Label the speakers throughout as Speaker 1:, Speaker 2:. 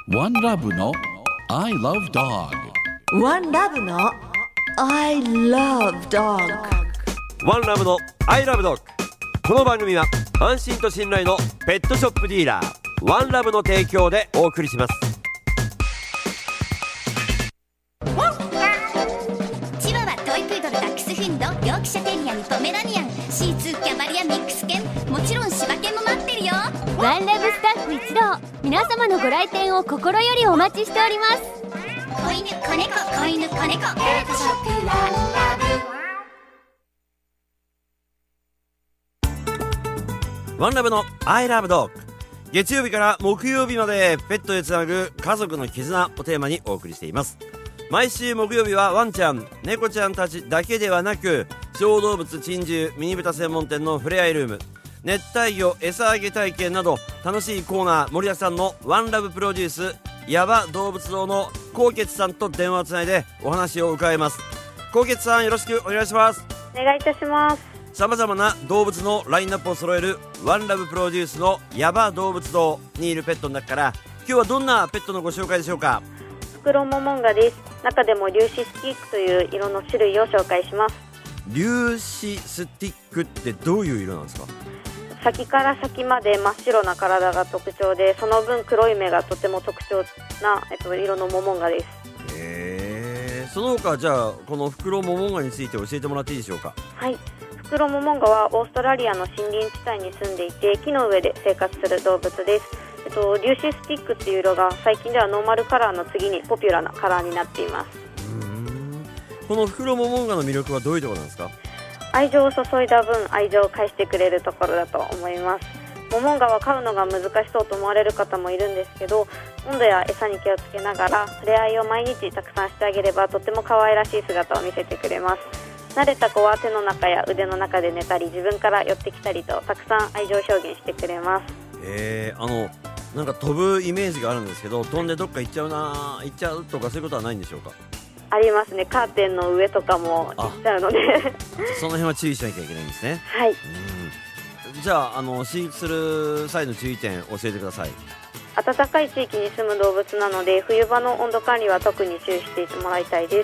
Speaker 1: One Love の I Love Dog。
Speaker 2: One Love の I Love Dog。
Speaker 3: ワンラブのアイラブドッグ。この番組は安心と信頼のペットショップディーラーワンラブの提供でお送りします。
Speaker 4: チワワ、トイプードル、ダックスフンド、ヨークシャテリアン、ポメラニアン、シーツー、キャバリア、ミックス犬、もちろん柴犬も待ってるよ。
Speaker 5: ワンラブスタッフ一同、皆様のご来店を心よりお待ちしております。
Speaker 4: 子犬、子猫、子犬、子猫、ペットショップワンラブ。
Speaker 3: ワンラブのアイラブドッグ。月曜日から木曜日までペットでつなぐ家族の絆をテーマにお送りしています。毎週木曜日はワンちゃん、猫ちゃんたちだけではなく、小動物、珍獣、ミニブタ専門店のふれあいルーム、熱帯魚餌あげ体験など楽しいコーナー盛りだくさんのワンラブプロデュースヤバ動物堂の高傑さんと電話をつないでお話を伺います。高傑さん、よろしくお願いします。
Speaker 6: お願いいたします。
Speaker 3: さまざまな動物のラインナップを揃えるワンラブプロデュースのヤバ動物堂にいるペットの中から今日はどんなペットのご紹介でしょうか？
Speaker 6: フクロモモンガです。中でも粒子スティックという色の種類を紹介します。
Speaker 3: 粒子スティックってどういう色なんですか？
Speaker 6: 先から先まで真っ白な体が特徴で、その分黒い目がとても特徴な、色のモモンガです。
Speaker 3: その他、じゃあこのフクロモモンガについて教えてもらっていいでしょうか？
Speaker 6: はい、フクロモモンガはオーストラリアの森林地帯に住んでいて、木の上で生活する動物です。粒子スティックっていう色が最近ではノーマルカラーの次にポピュラーなカラーになっています。
Speaker 3: このフクロモモンガの魅力はどういうところなんですか？
Speaker 6: 愛情を注いだ分愛情を返してくれるところだと思います。モモンガは飼うのが難しそうと思われる方もいるんですけど、温度や餌に気をつけながら触れ合いを毎日たくさんしてあげればとても可愛らしい姿を見せてくれます。慣れた子は手の中や腕の中で寝たり自分から寄ってきたりとたくさん愛情表現してくれます。
Speaker 3: なんか飛ぶイメージがあるんですけど、飛んでどっか行っちゃうとかそういうことはないんでしょうか？
Speaker 6: ありますね。カーテンの上とかも行っちゃうので
Speaker 3: その辺は注意しなきゃいけないんですね。
Speaker 6: はい。
Speaker 3: じゃあ、飼育する際の注意点教えてください。
Speaker 6: 暖かい地域に住む動物なので冬場の温度管理は特に注意していてもらいたいです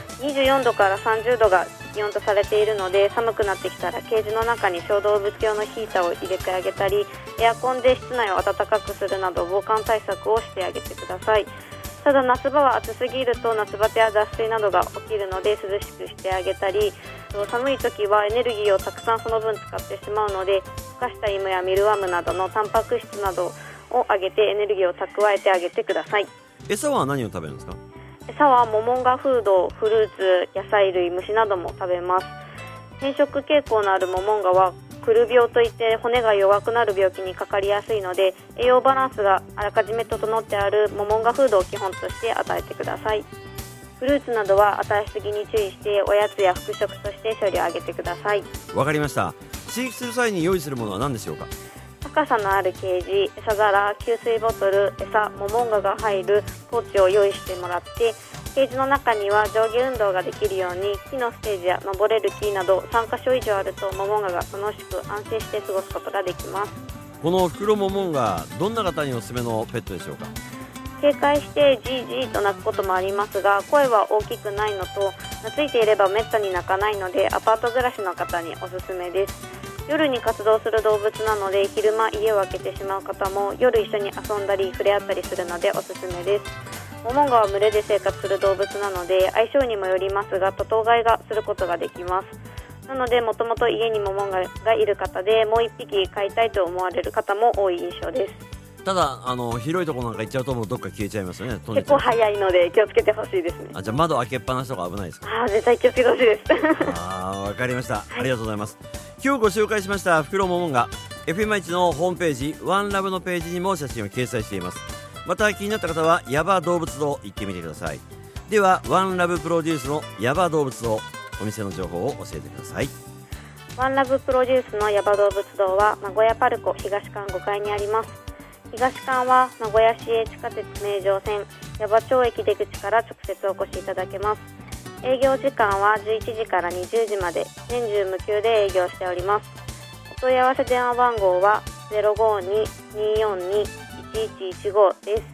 Speaker 6: 。24度から30度が気温とされているので、寒くなってきたらケージの中に小動物用のヒーターを入れてあげたり、エアコンで室内を暖かくするなど防寒対策をしてあげてください。ただ夏場は暑すぎると夏バテや脱水などが起きるので涼しくしてあげたり、寒い時はエネルギーをたくさんその分使ってしまうので、孵化した芋やミルワームなどのタンパク質などをあげてエネルギーを蓄えてあげてください。
Speaker 3: 餌は何を食べるんですか？
Speaker 6: 餌はモモンガフード、フルーツ、野菜類、虫なども食べます。変色傾向のあるモモンガはクル病といって骨が弱くなる病気にかかりやすいので、栄養バランスがあらかじめ整ってあるモモンガフードを基本として与えてください。フルーツなどは与えすぎに注意しておやつや副食として処理をあげてください。
Speaker 3: わかりました。飼育する際に用意するものは何でしょうか？
Speaker 6: 高さのあるケージ、餌皿、給水ボトル、餌、モモンガが入るポーチを用意してもらって、ケージの中には上下運動ができるように木のステージや登れる木など3カ所以上あるとモモンガが楽しく安心して過ごすことができます。
Speaker 3: このフクロモモンガ、どんな方におすすめのペットでしょうか？
Speaker 6: 警戒してジージーと鳴くこともありますが、声は大きくないのと懐いていればめったに鳴かないのでアパート暮らしの方におすすめです。夜に活動する動物なので昼間家を空けてしまう方も夜一緒に遊んだり触れ合ったりするのでおすすめです。モモンガは群れで生活する動物なので相性にもよりますが多頭飼いがすることができます。なのでもともと家にモモンガがいる方でもう一匹飼いたいと思われる方も多い印象です。
Speaker 3: ただ広いところなんか行っちゃうともうどっか消えちゃいますよね。
Speaker 6: 結構早いので気をつけてほしいですね。
Speaker 3: じゃあ窓開けっぱなしとか危ないですか？
Speaker 6: 絶対気をつけてほしいです
Speaker 3: わかりました、ありがとうございます。今日ご紹介しましたフクロモモンガ、 FM1 のホームページワンラブのページにも写真を掲載しています。また気になった方はヤバ動物堂行ってみてください。ではワンラブプロデュースのヤバ動物堂、お店の情報を教えてください。
Speaker 6: ワンラブプロデュースのヤバ動物堂は名古屋パルコ東館5階にあります。東館は名古屋市営地下鉄名城線矢場町駅出口から直接お越しいただけます。営業時間は11時から20時まで年中無休で営業しております。お問い合わせ電話番号は 052-242-1115 です。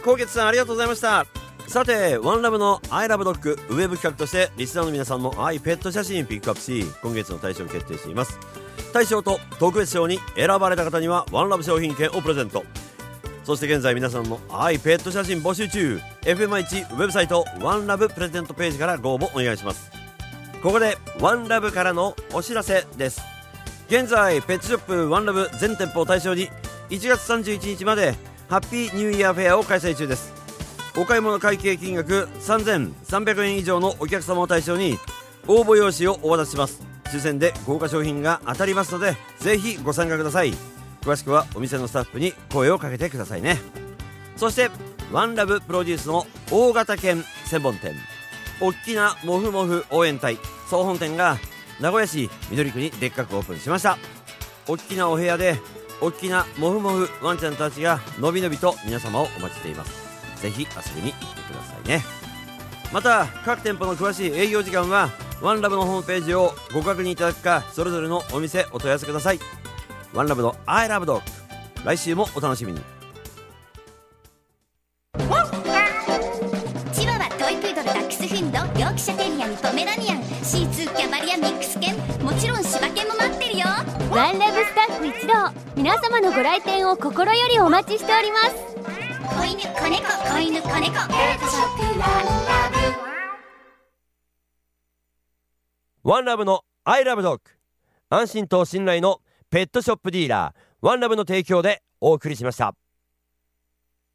Speaker 3: 高月さんありがとうございました。さてワンラブの I love dog ウェブ企画としてリスナーの皆さんの愛ペット写真ピックアップし、今月の大賞を決定しています。大賞と特別賞に選ばれた方にはワンラブ商品券をプレゼント。そして現在皆さんの愛ペット写真募集中。 FM1 ウェブサイトワンラブプレゼントページからご応募お願いします。ここでワンラブからのお知らせです。現在ペットショップワンラブ全店舗を対象に1月31日までハッピーニューイヤーフェアを開催中です。お買い物会計金額3300円以上のお客様を対象に応募用紙をお渡しします。抽選で豪華商品が当たりますのでぜひご参加ください。詳しくはお店のスタッフに声をかけてくださいね。そしてワンラブプロデュースの大型犬専門店おっきなモフモフ応援隊総本店が名古屋市緑区にでっかくオープンしました。おっきなお部屋でおっきなモフモフワンちゃんたちがのびのびと皆様をお待ちしています。ぜひ遊びに行ってくださいね。また各店舗の詳しい営業時間はワンラブのホームページをご確認いただくかそれぞれのお店お問い合わせください。ワンラブの I love dog 来週もお楽しみに。
Speaker 4: チワワ、トイプードル、ダックスフンド、ヨークシャテリアにポメラニアン、シーツー、キャバリア、ミックス犬、もちろん柴犬も待ってるよ。
Speaker 5: ワンラブスタッフ一同、皆様のご来店を心よりお待ちしております。
Speaker 4: 子犬、子猫、子犬、子猫、ペットショップワ
Speaker 3: ワンラブの I love dog 安心と信頼のペットショップディーラーワンラブの提供でお送りしました。